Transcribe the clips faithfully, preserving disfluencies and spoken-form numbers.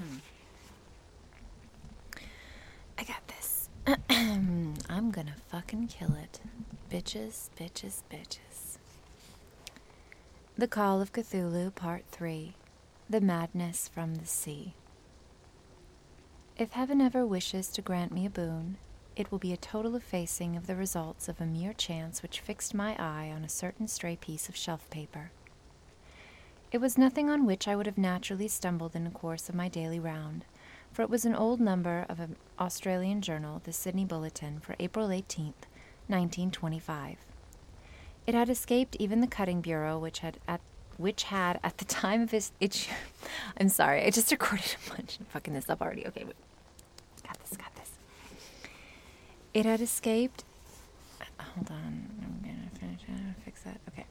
I got this. I'm gonna fucking kill it. Bitches, bitches, bitches. The Call of Cthulhu, Part three. The Madness from the Sea. If heaven ever wishes to grant me a boon, it will be a total effacing of the results of a mere chance which fixed my eye on a certain stray piece of shelf paper. It was nothing on which I would have naturally stumbled in the course of my daily round, for it was an old number of an Australian journal, the Sydney Bulletin, for April eighteenth, nineteen twenty-five. It had escaped even the cutting bureau, which had at which had at the time of his issue. I'm sorry, I just recorded a bunch. I'm fucking this up already. Okay, wait. Got this. Got this. It had escaped. Hold on. I'm gonna finish. I'm gonna fix that. Okay.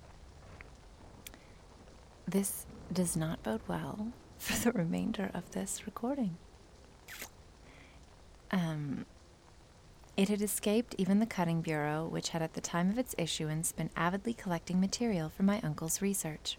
This does not bode well for the remainder of this recording. Um, it had escaped even the cutting bureau, which had at the time of its issuance been avidly collecting material for my uncle's research.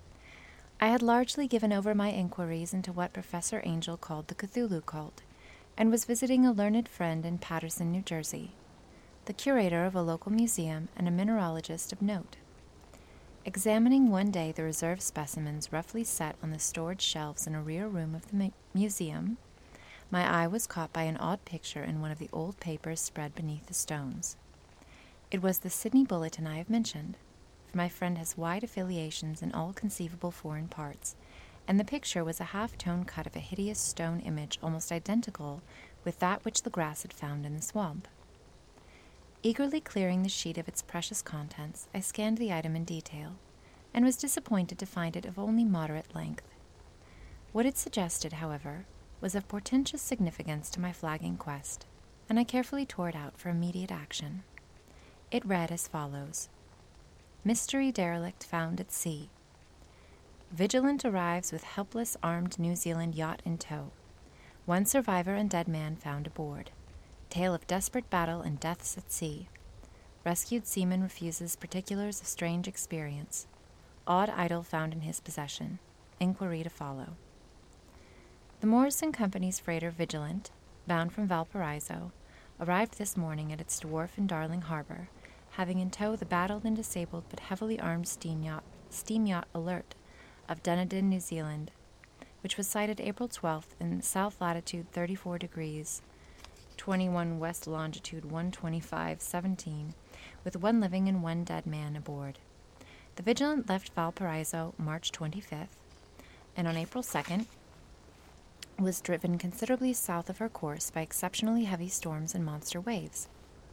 I had largely given over my inquiries into what Professor Angel called the Cthulhu cult, and was visiting a learned friend in Paterson, New Jersey, the curator of a local museum and a mineralogist of note. Examining one day the reserve specimens roughly set on the storage shelves in a rear room of the mu- museum, my eye was caught by an odd picture in one of the old papers spread beneath the stones. It was the Sydney Bulletin I have mentioned, for my friend has wide affiliations in all conceivable foreign parts, and the picture was a half-tone cut of a hideous stone image almost identical with that which the grass had found in the swamp. Eagerly clearing the sheet of its precious contents, I scanned the item in detail, and was disappointed to find it of only moderate length. What it suggested, however, was of portentous significance to my flagging quest, and I carefully tore it out for immediate action. It read as follows: Mystery derelict found at sea. Vigilant arrives with helpless armed New Zealand yacht in tow. One survivor and dead man found aboard. Tale of desperate battle and deaths at sea. Rescued seaman refuses particulars of strange experience. Odd idol found in his possession. Inquiry to follow. The Morrison Company's freighter Vigilant, bound from Valparaiso, arrived this morning at its wharf in Darling Harbor, having in tow the battered and disabled but heavily armed steam yacht, steam yacht Alert of Dunedin, New Zealand, which was sighted April twelfth in south latitude thirty-four degrees, twenty-one west longitude one twenty-five seventeen, with one living and one dead man aboard. The Vigilant left Valparaiso March twenty-fifth, and on April second was driven considerably south of her course by exceptionally heavy storms and monster waves.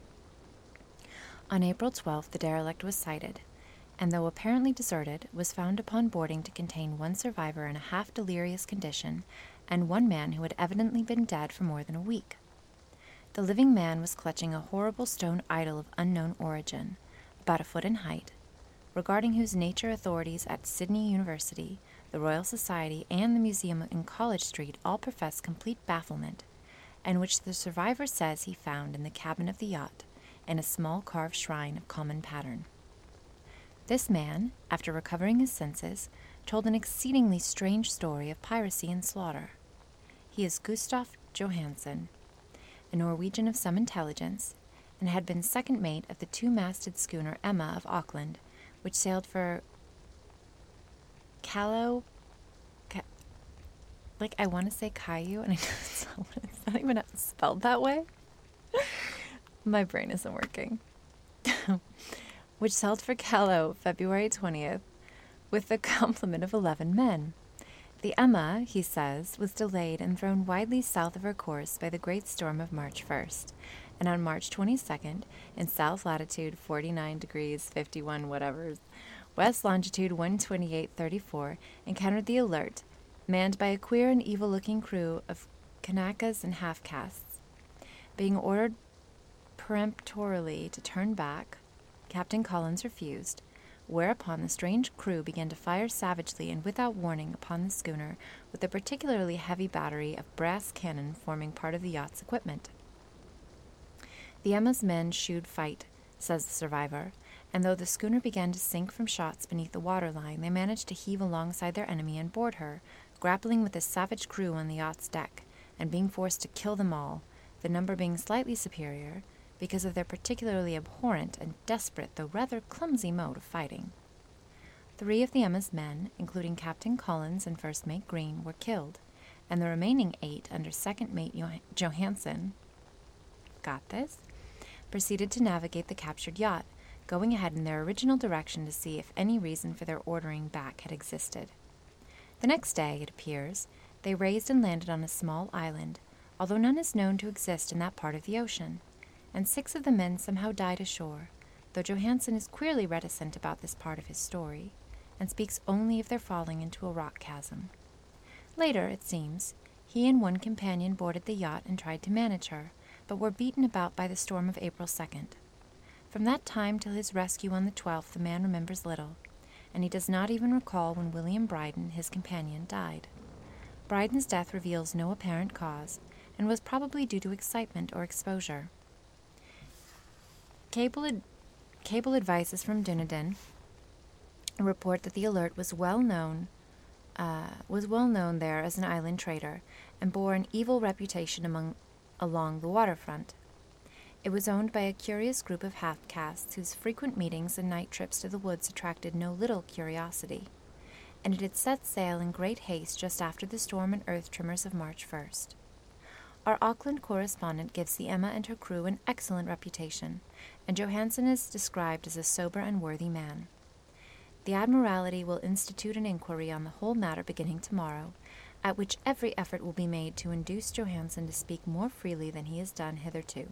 On April twelfth, the derelict was sighted, and though apparently deserted, was found upon boarding to contain one survivor in a half-delirious condition and one man who had evidently been dead for more than a week. The living man was clutching a horrible stone idol of unknown origin, about a foot in height, regarding whose nature authorities at Sydney University, the Royal Society, and the museum in College Street all profess complete bafflement, and which the survivor says he found in the cabin of the yacht, in a small carved shrine of common pattern. This man, after recovering his senses, told an exceedingly strange story of piracy and slaughter. He is Gustav Johansen, a Norwegian of some intelligence, and had been second mate of the two-masted schooner Emma of Auckland, which sailed for Callao, Ca- like I want to say Caillou, and I know it's not, it's not even spelled that way. My brain isn't working. Which sailed for Callao February twentieth with the complement of eleven men. The Emma, he says, was delayed and thrown widely south of her course by the great storm of March first, and on March twenty-second, in south latitude forty-nine degrees fifty-one whatevers, west longitude one twenty-eight thirty-four, encountered the Alert, manned by a queer and evil-looking crew of Kanakas and half-castes. Being ordered peremptorily to turn back, Captain Collins refused, whereupon the strange crew began to fire savagely and without warning upon the schooner with a particularly heavy battery of brass cannon forming part of the yacht's equipment. The Emma's men shewed fight, says the survivor, and though the schooner began to sink from shots beneath the waterline, they managed to heave alongside their enemy and board her, grappling with a savage crew on the yacht's deck, and being forced to kill them all, the number being slightly superior because of their particularly abhorrent and desperate though rather clumsy mode of fighting. Three of the Emma's men, including Captain Collins and First Mate Green, were killed, and the remaining eight under Second Mate Joh- Johansen, got this, proceeded to navigate the captured yacht, going ahead in their original direction to see if any reason for their ordering back had existed. The next day, it appears, they raised and landed on a small island, although none is known to exist in that part of the ocean, and six of the men somehow died ashore, though Johansen is queerly reticent about this part of his story, and speaks only of their falling into a rock chasm. Later, it seems, he and one companion boarded the yacht and tried to manage her, but were beaten about by the storm of April second. From that time till his rescue on the twelfth, the man remembers little, and he does not even recall when William Bryden, his companion, died. Bryden's death reveals no apparent cause, and was probably due to excitement or exposure. Cable, ad- cable advices from Dunedin report that the Alert was well known uh, was well known there as an island trader, and bore an evil reputation among along the waterfront. It was owned by a curious group of half-castes whose frequent meetings and night trips to the woods attracted no little curiosity, and it had set sail in great haste just after the storm and earth tremors of March first. Our Auckland correspondent gives the Emma and her crew an excellent reputation, and Johansen is described as a sober and worthy man. The Admiralty will institute an inquiry on the whole matter beginning tomorrow, at which every effort will be made to induce Johansen to speak more freely than he has done hitherto.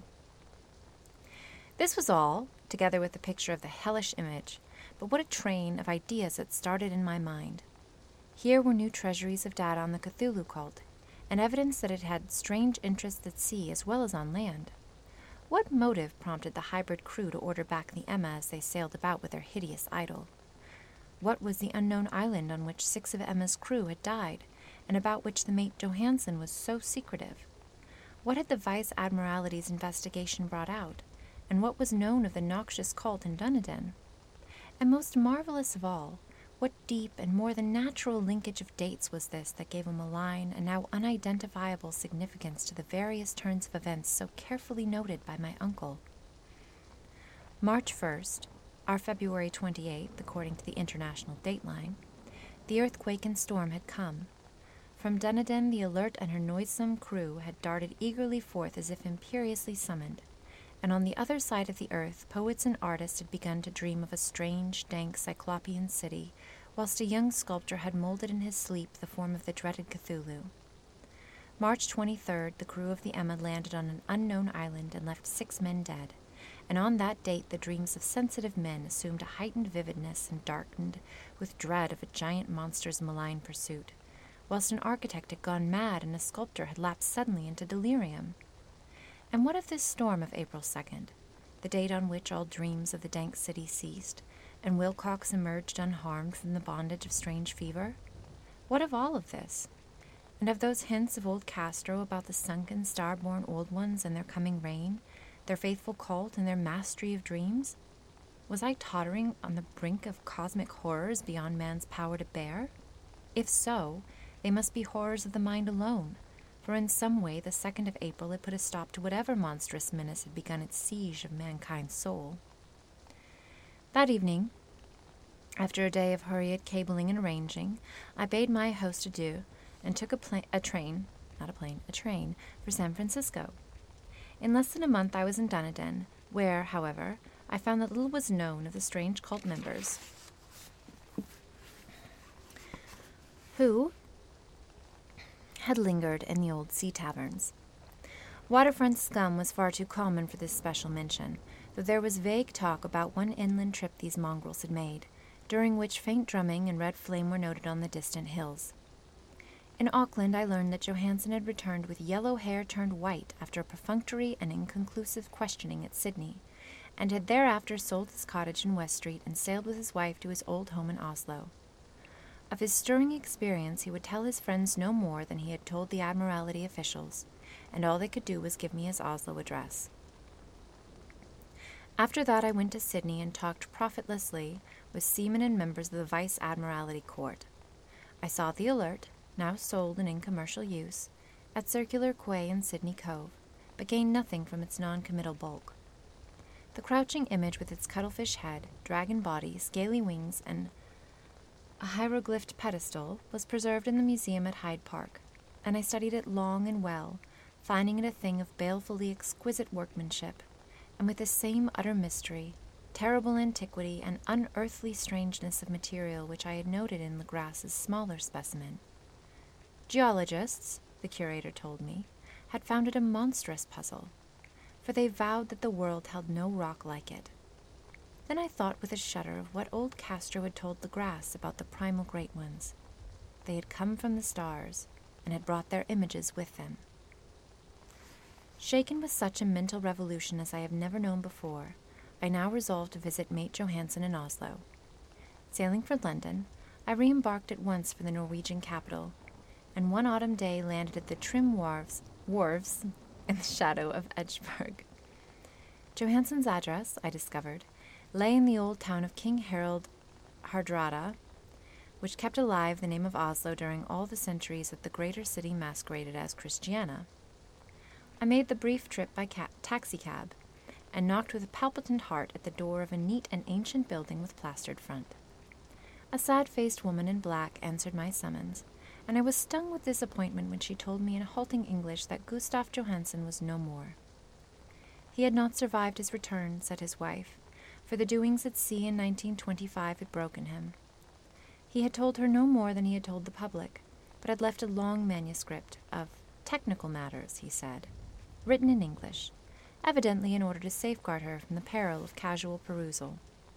This was all, together with the picture of the hellish image, but what a train of ideas it started in my mind. Here were new treasuries of data on the Cthulhu cult, and evidence that it had strange interests at sea as well as on land. What motive prompted the hybrid crew to order back the Emma as they sailed about with their hideous idol? What was the unknown island on which six of Emma's crew had died, and about which the mate Johansen was so secretive? What had the Vice Admiralty's investigation brought out, and what was known of the noxious cult in Dunedin? And most marvelous of all, what deep and more than natural linkage of dates was this that gave a malign and now unidentifiable significance to the various turns of events so carefully noted by my uncle? March first, our February twenty-eighth, according to the international dateline, the earthquake and storm had come. From Dunedin, the Alert and her noisome crew had darted eagerly forth as if imperiously summoned, and on the other side of the earth, poets and artists had begun to dream of a strange, dank, cyclopean city, whilst a young sculptor had molded in his sleep the form of the dreaded Cthulhu. March twenty-third, the crew of the Emma landed on an unknown island and left six men dead, and on that date the dreams of sensitive men assumed a heightened vividness and darkened with dread of a giant monster's malign pursuit, whilst an architect had gone mad and a sculptor had lapsed suddenly into delirium. And what of this storm of April second, the date on which all dreams of the dank city ceased, and Wilcox emerged unharmed from the bondage of strange fever? What of all of this? And of those hints of old Castro about the sunken, star-born old ones and their coming reign, their faithful cult and their mastery of dreams? Was I tottering on the brink of cosmic horrors beyond man's power to bear? If so, they must be horrors of the mind alone, for in some way the second of April had put a stop to whatever monstrous menace had begun its siege of mankind's soul. That evening, after a day of hurried cabling and arranging, I bade my host adieu and took a, pla- a train, not a plane, a train, for San Francisco. In less than a month I was in Dunedin, where, however, I found that little was known of the strange cult members who had lingered in the old sea taverns. Waterfront scum was far too common for this special mention, though there was vague talk about one inland trip these mongrels had made, during which faint drumming and red flame were noted on the distant hills. In Auckland, I learned that Johansen had returned with yellow hair turned white after a perfunctory and inconclusive questioning at Sydney, and had thereafter sold his cottage in West Street and sailed with his wife to his old home in Oslo. Of his stirring experience he would tell his friends no more than he had told the Admiralty officials, and all they could do was give me his Oslo address. After that I went to Sydney and talked profitlessly with seamen and members of the Vice Admiralty Court. I saw the Alert, now sold and in commercial use, at Circular Quay in Sydney Cove, but gained nothing from its non-committal bulk. The crouching image with its cuttlefish head, dragon body, scaly wings, and a hieroglyphed pedestal was preserved in the museum at Hyde Park, and I studied it long and well, finding it a thing of balefully exquisite workmanship, and with the same utter mystery, terrible antiquity, and unearthly strangeness of material which I had noted in Legras's smaller specimen. Geologists, the curator told me, had found it a monstrous puzzle, for they vowed that the world held no rock like it. Then I thought with a shudder of what old Castro had told Legras about the primal great ones. They had come from the stars, and had brought their images with them. Shaken with such a mental revolution as I have never known before, I now resolved to visit Mate Johansen in Oslo. Sailing for London, I re-embarked at once for the Norwegian capital, and one autumn day landed at the trim wharves, wharves in the shadow of Edgeburg. Johansen's address, I discovered, lay in the old town of King Harald Hardrada, which kept alive the name of Oslo during all the centuries that the greater city masqueraded as Christiana. I made the brief trip by ca- taxicab, and knocked with a palpitant heart at the door of a neat and ancient building with plastered front. A sad-faced woman in black answered my summons, and I was stung with disappointment when she told me in halting English that Gustav Johansen was no more. He had not survived his return, said his wife, for the doings at sea in nineteen twenty-five had broken him. He had told her no more than he had told the public, but had left a long manuscript of technical matters, he said, written in English, evidently in order to safeguard her from the peril of casual perusal.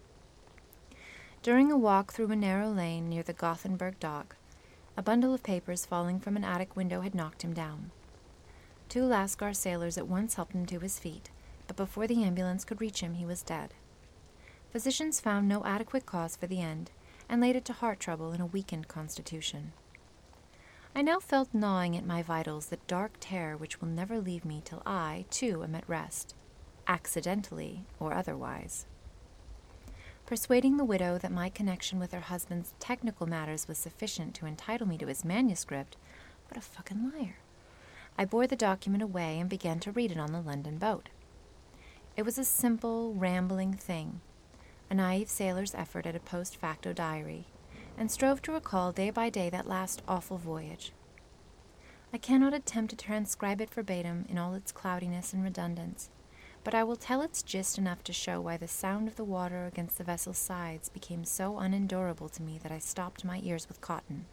During a walk through a narrow lane near the Gothenburg dock, a bundle of papers falling from an attic window had knocked him down. Two Lascar sailors at once helped him to his feet, but before the ambulance could reach him, he was dead. Physicians found no adequate cause for the end, and laid it to heart trouble and a weakened constitution. I now felt gnawing at my vitals the dark terror which will never leave me till I, too, am at rest, accidentally or otherwise. Persuading the widow that my connection with her husband's technical matters was sufficient to entitle me to his manuscript, what a fucking liar, I bore the document away and began to read it on the London boat. It was a simple, rambling thing, a naive sailor's effort at a post facto diary, and strove to recall day by day that last awful voyage. I cannot attempt to transcribe it verbatim in all its cloudiness and redundance, but I will tell its gist enough to show why the sound of the water against the vessel's sides became so unendurable to me that I stopped my ears with cotton.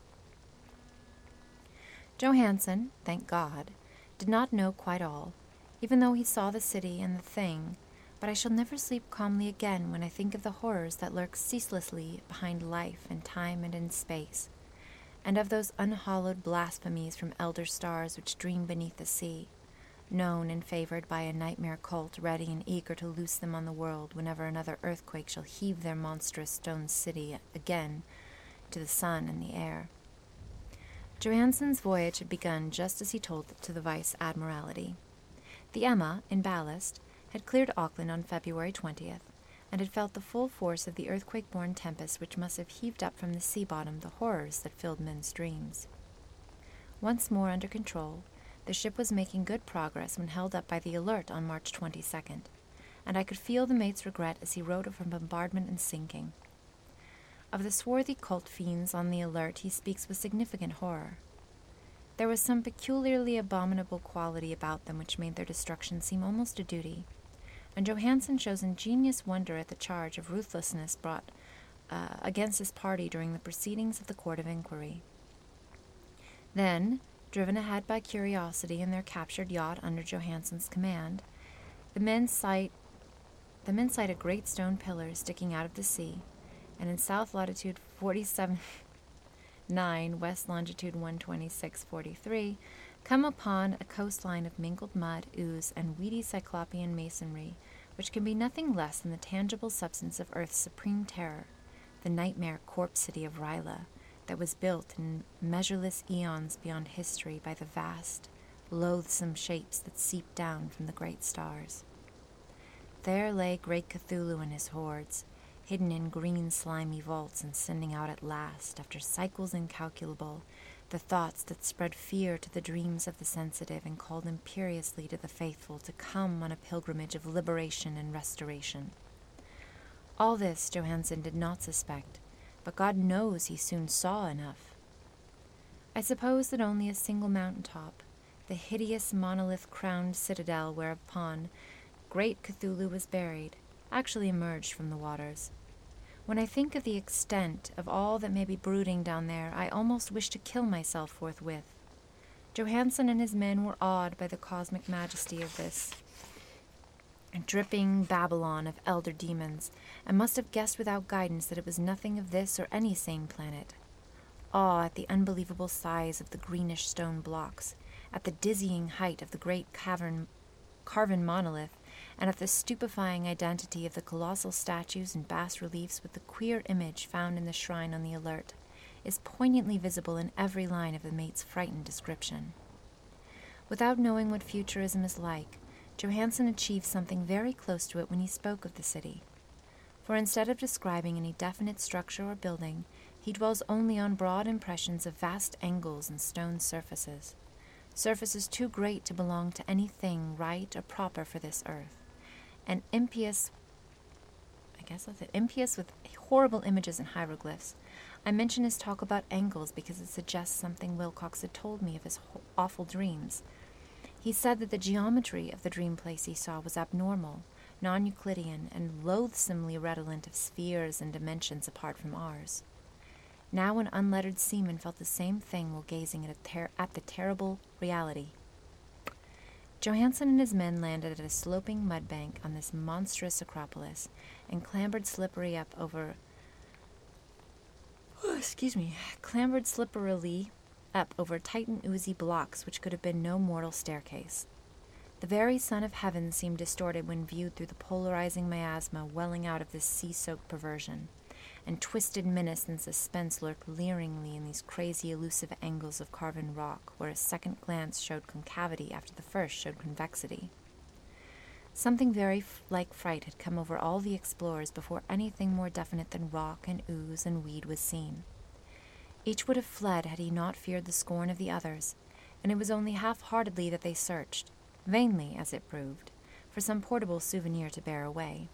Johansen, thank God, did not know quite all, even though he saw the city and the thing, but I shall never sleep calmly again when I think of the horrors that lurk ceaselessly behind life and time and in space, and of those unhallowed blasphemies from elder stars which dream beneath the sea, known and favored by a nightmare cult ready and eager to loose them on the world whenever another earthquake shall heave their monstrous stone city again to the sun and the air. Johansen's voyage had begun just as he told it to the Vice-Admiralty. The Emma, in ballast, had cleared Auckland on February twentieth, and had felt the full force of the earthquake-born tempest which must have heaved up from the sea bottom the horrors that filled men's dreams. Once more under control, the ship was making good progress when held up by the Alert on March twenty-second, and I could feel the mate's regret as he wrote of her bombardment and sinking. Of the swarthy cult fiends on the Alert he speaks with significant horror. There was some peculiarly abominable quality about them which made their destruction seem almost a duty, and Johansen shows ingenious wonder at the charge of ruthlessness brought uh, against his party during the proceedings of the Court of Inquiry. Then, driven ahead by curiosity in their captured yacht under Johansen's command, the men sight the men sight a great stone pillar sticking out of the sea, and in south latitude forty-seven nine, west longitude one twenty-six forty-three, come upon a coastline of mingled mud, ooze, and weedy cyclopean masonry, which can be nothing less than the tangible substance of Earth's supreme terror, the nightmare corpse city of Ryla, that was built in measureless eons beyond history by the vast, loathsome shapes that seep down from the great stars. There lay great Cthulhu and his hordes, hidden in green slimy vaults and sending out at last, after cycles incalculable, the thoughts that spread fear to the dreams of the sensitive and called imperiously to the faithful to come on a pilgrimage of liberation and restoration. All this Johansen did not suspect, but God knows he soon saw enough. I suppose that only a single mountaintop, the hideous monolith-crowned citadel whereupon great Cthulhu was buried, actually emerged from the waters. When I think of the extent of all that may be brooding down there, I almost wish to kill myself forthwith. Johansen and his men were awed by the cosmic majesty of this dripping Babylon of elder demons, and must have guessed without guidance that it was nothing of this or any sane planet. Awe at the unbelievable size of the greenish stone blocks, at the dizzying height of the great cavern, carven monolith, and at the stupefying identity of the colossal statues and bas-reliefs with the queer image found in the shrine on the Alert, is poignantly visible in every line of the mate's frightened description. Without knowing what futurism is like, Johansen achieved something very close to it when he spoke of the city. For instead of describing any definite structure or building, he dwells only on broad impressions of vast angles and stone surfaces, surfaces too great to belong to anything right or proper for this earth, and impious, I guess that's it, impious with horrible images and hieroglyphs. I mention his talk about angles because it suggests something Wilcox had told me of his awful dreams. He said that the geometry of the dream place he saw was abnormal, non-Euclidean, and loathsomely redolent of spheres and dimensions apart from ours. Now an unlettered seaman felt the same thing while gazing at, a ter- at the terrible reality. Johansen and his men landed at a sloping mud bank on this monstrous acropolis and clambered slippery up over... Oh, excuse me, clambered slipperily up over Titan oozy blocks which could have been no mortal staircase. The very sun of heaven seemed distorted when viewed through the polarizing miasma welling out of this sea-soaked perversion, and twisted menace and suspense lurked leeringly in these crazy elusive angles of carven rock where a second glance showed concavity after the first showed convexity. Something very f- like fright had come over all the explorers before anything more definite than rock and ooze and weed was seen. Each would have fled had he not feared the scorn of the others, and it was only half-heartedly that they searched, vainly, as it proved, for some portable souvenir to bear away.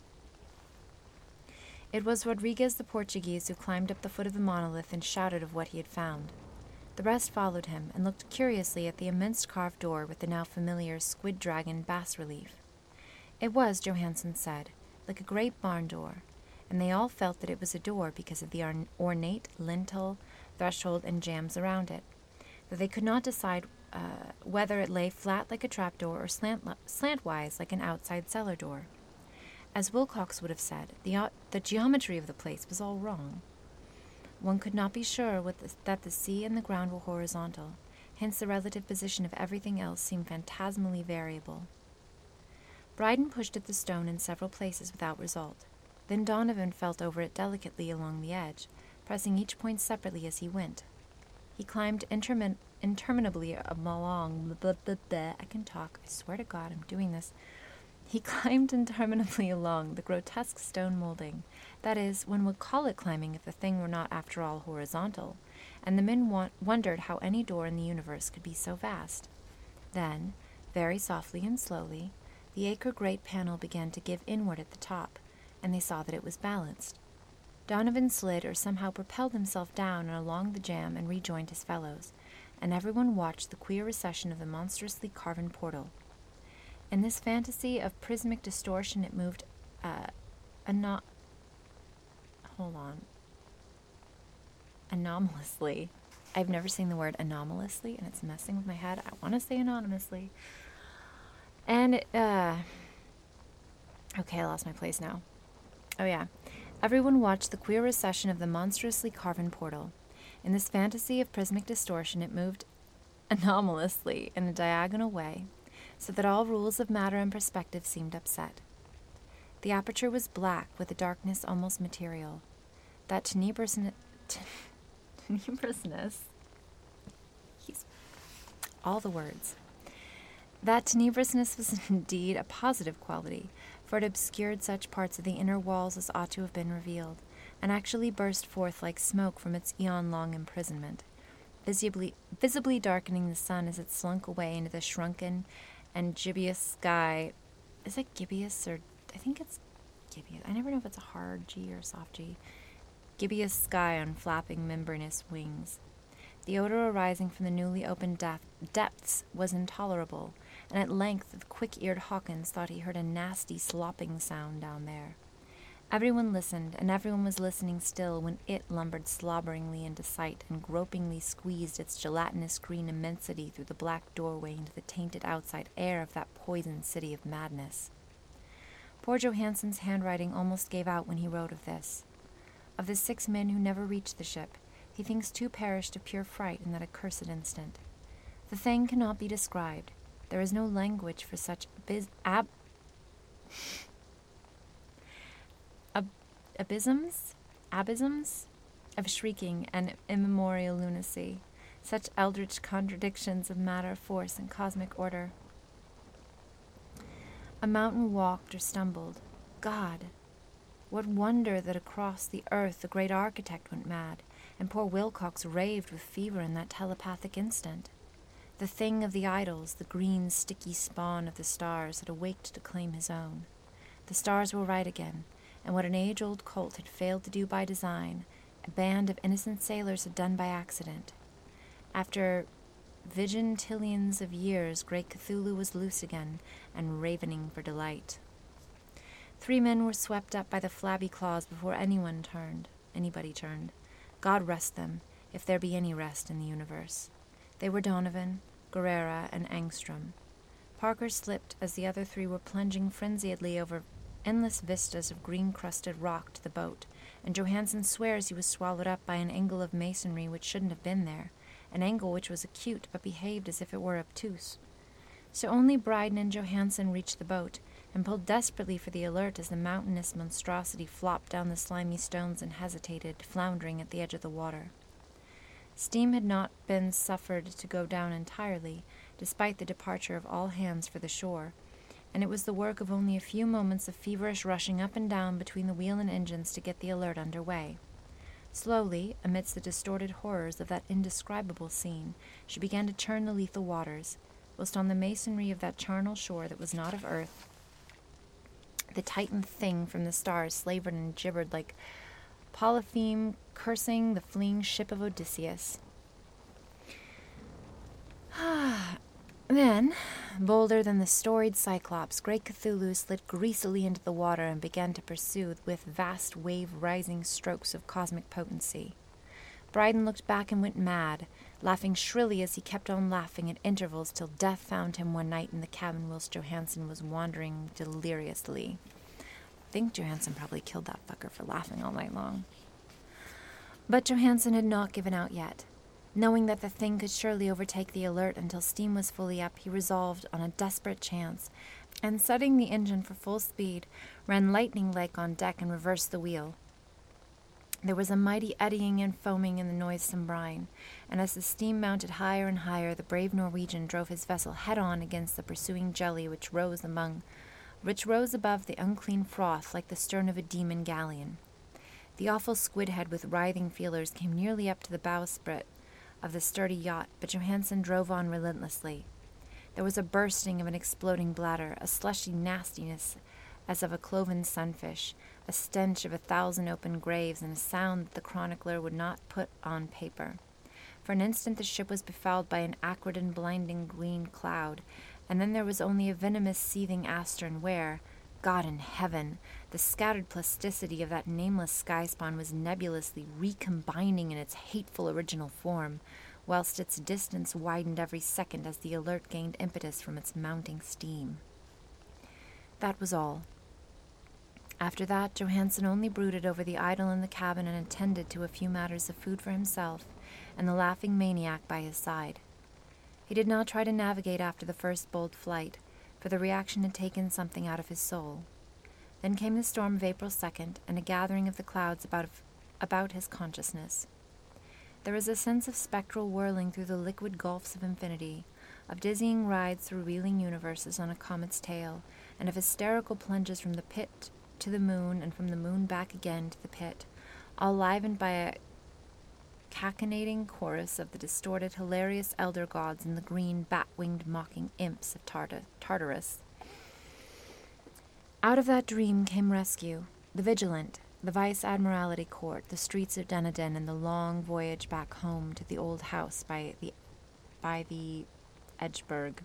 It was Rodriguez the Portuguese who climbed up the foot of the monolith and shouted of what he had found. The rest followed him and looked curiously at the immense carved door with the now familiar squid dragon bas-relief. It was, Johansen said, like a great barn door, and they all felt that it was a door because of the ornate lintel, threshold, and jambs around it, though they could not decide uh, whether it lay flat like a trapdoor or slant slantwise like an outside cellar door. As Wilcox would have said, the, uh, the geometry of the place was all wrong. One could not be sure with the, that the sea and the ground were horizontal, hence the relative position of everything else seemed phantasmally variable. Bryden pushed at the stone in several places without result. Then Donovan felt over it delicately along the edge, pressing each point separately as he went. He climbed intermin- interminably along... Blah, blah, blah, I can talk. I swear to God, I'm doing this. He climbed interminably along the grotesque stone molding. That is, one would call it climbing if the thing were not after all horizontal, and the men wa- wondered how any door in the universe could be so vast. Then, very softly and slowly, the acre great panel began to give inward at the top, and they saw that it was balanced. Donovan slid or somehow propelled himself down and along the jamb and rejoined his fellows, and everyone watched the queer recession of the monstrously carven portal. In this fantasy of prismic distortion it moved, uh, ano- hold on, anomalously. I've never seen the word anomalously, and it's messing with my head. I want to say anonymously. And, it, uh, okay, I lost my place now. Oh yeah. Everyone watched the queer recession of the monstrously carven portal. In this fantasy of prismic distortion, it moved anomalously in a diagonal way, so that all rules of matter and perspective seemed upset. The aperture was black, with a darkness almost material. That tenebrousness... tenebrousness... He's... all the words. That tenebrousness was indeed a positive quality, for it obscured such parts of the inner walls as ought to have been revealed, and actually burst forth like smoke from its eon-long imprisonment. visibly, visibly darkening the sun as it slunk away into the shrunken and gibbous sky. Is it gibbous or I think it's gibbous. I never know if it's a hard G or a soft G. Gibbous sky on flapping membranous wings. The odor arising from the newly opened depth, depths was intolerable, and at length the quick-eared Hawkins thought he heard a nasty slopping sound down there. Everyone listened, and everyone was listening still when it lumbered slobberingly into sight and gropingly squeezed its gelatinous green immensity through the black doorway into the tainted outside air of that poisoned city of madness. Poor Johansen's handwriting almost gave out when he wrote of this. Of the six men who never reached the ship, he thinks two perished of pure fright in that accursed instant. The thing cannot be described. There is no language for such abyss, ab, ab, abysms, abysms of shrieking and immemorial lunacy, such eldritch contradictions of matter, force, and cosmic order. A mountain walked or stumbled. God! What wonder that across the earth the great architect went mad, and poor Wilcox raved with fever in that telepathic instant. The thing of the idols, the green, sticky spawn of the stars, had awaked to claim his own. The stars were right again, and what an age-old cult had failed to do by design, a band of innocent sailors had done by accident. After vigintillions of years, great Cthulhu was loose again, and ravening for delight. Three men were swept up by the flabby claws before anyone turned, anybody turned. God rest them, if there be any rest in the universe. They were Donovan, Guerrera, and Angstrom. Parker slipped as the other three were plunging frenziedly over endless vistas of green-crusted rock to the boat, and Johansen swears he was swallowed up by an angle of masonry which shouldn't have been there, an angle which was acute but behaved as if it were obtuse. So only Bryden and Johansen reached the boat, and pulled desperately for the Alert as the mountainous monstrosity flopped down the slimy stones and hesitated, floundering at the edge of the water. Steam had not been suffered to go down entirely, despite the departure of all hands for the shore, and it was the work of only a few moments of feverish rushing up and down between the wheel and engines to get the Alert under way. Slowly, amidst the distorted horrors of that indescribable scene, she began to churn the lethal waters, whilst on the masonry of that charnel shore that was not of earth, the titan thing from the stars slavered and gibbered like Polypheme cursing the fleeing ship of Odysseus. Then, bolder than the storied Cyclops, great Cthulhu slid greasily into the water and began to pursue with vast wave-rising strokes of cosmic potency. Bryden looked back and went mad, laughing shrilly as he kept on laughing at intervals till death found him one night in the cabin whilst Johansen was wandering deliriously. I think Johansen probably killed that fucker for laughing all night long. But Johansen had not given out yet. Knowing that the thing could surely overtake the Alert until steam was fully up, he resolved on a desperate chance, and setting the engine for full speed, ran lightning-like on deck and reversed the wheel. There was a mighty eddying and foaming in the noisome brine, and as the steam mounted higher and higher, the brave Norwegian drove his vessel head-on against the pursuing jelly which rose among, which rose above the unclean froth like the stern of a demon galleon. The awful squid head with writhing feelers came nearly up to the bowsprit of the sturdy yacht, but Johansen drove on relentlessly. There was a bursting of an exploding bladder, a slushy nastiness as of a cloven sunfish, a stench of a thousand open graves, and a sound that the chronicler would not put on paper. For an instant the ship was befouled by an acrid and blinding green cloud, and then there was only a venomous seething astern where, God in heaven, the scattered plasticity of that nameless sky-spawn was nebulously recombining in its hateful original form, whilst its distance widened every second as the Alert gained impetus from its mounting steam. That was all. After that, Johansen only brooded over the idol in the cabin and attended to a few matters of food for himself and the laughing maniac by his side. He did not try to navigate after the first bold flight, for the reaction had taken something out of his soul. Then came the storm of April second, and a gathering of the clouds about, about his consciousness. There was a sense of spectral whirling through the liquid gulfs of infinity, of dizzying rides through reeling universes on a comet's tail, and of hysterical plunges from the pit to the moon and from the moon back again to the pit, all livened by a cachinnating chorus of the distorted, hilarious elder gods and the green, bat-winged, mocking imps of Tarta- Tartarus. Out of that dream came rescue, the Vigilant, the Vice Admiralty Court, the streets of Dunedin, and the long voyage back home to the old house by the by the Edgeburg.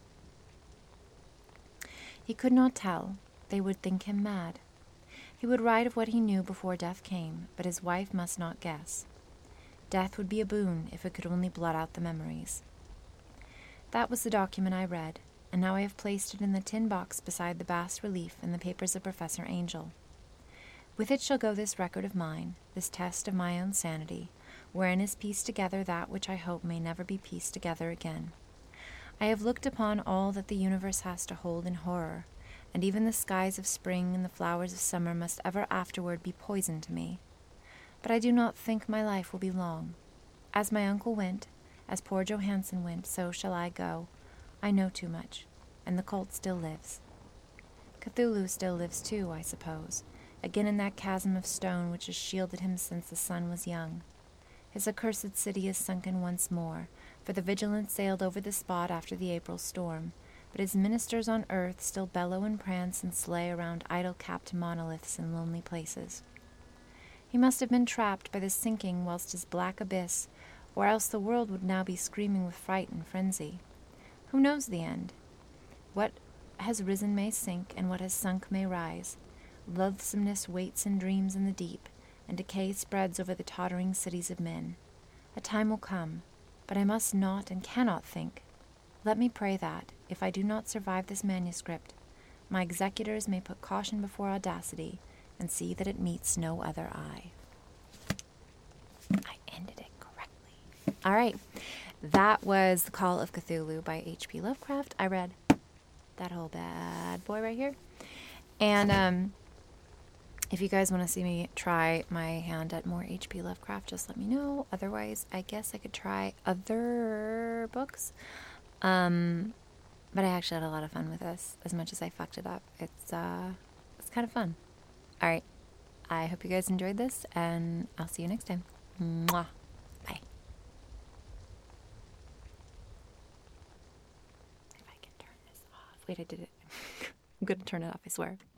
He could not tell. They would think him mad. He would write of what he knew before death came, but his wife must not guess. Death would be a boon if it could only blot out the memories. That was the document I read, and now I have placed it in the tin box beside the bas-relief and the papers of Professor Angel. With it shall go this record of mine, this test of my own sanity, wherein is pieced together that which I hope may never be pieced together again. I have looked upon all that the universe has to hold in horror, and even the skies of spring and the flowers of summer must ever afterward be poison to me. But I do not think my life will be long. As my uncle went, as poor Johansen went, so shall I go. I know too much, and the cult still lives. Cthulhu still lives too, I suppose, again in that chasm of stone which has shielded him since the sun was young. His accursed city is sunken once more, for the Vigilant sailed over the spot after the April storm, but his ministers on earth still bellow and prance and slay around idol-capped monoliths in lonely places. He must have been trapped by the sinking whilst his black abyss, or else the world would now be screaming with fright and frenzy. Who knows the end? What has risen may sink, and what has sunk may rise. Loathsomeness waits and dreams in the deep, and decay spreads over the tottering cities of men. A time will come, but I must not and cannot think. Let me pray that, if I do not survive this manuscript, my executors may put caution before audacity, and see that it meets no other eye. I ended it correctly. All right. That was The Call of Cthulhu by H P Lovecraft. I read that whole bad boy right here. And um, if you guys want to see me try my hand at more H P Lovecraft, just let me know. Otherwise, I guess I could try other books. Um, but I actually had a lot of fun with this, as much as I fucked it up. It's, uh, it's kind of fun. All right. I hope you guys enjoyed this, and I'll see you next time. Mwah. Bye. If I can turn this off. Wait, I did it. I'm going to turn it off, I swear.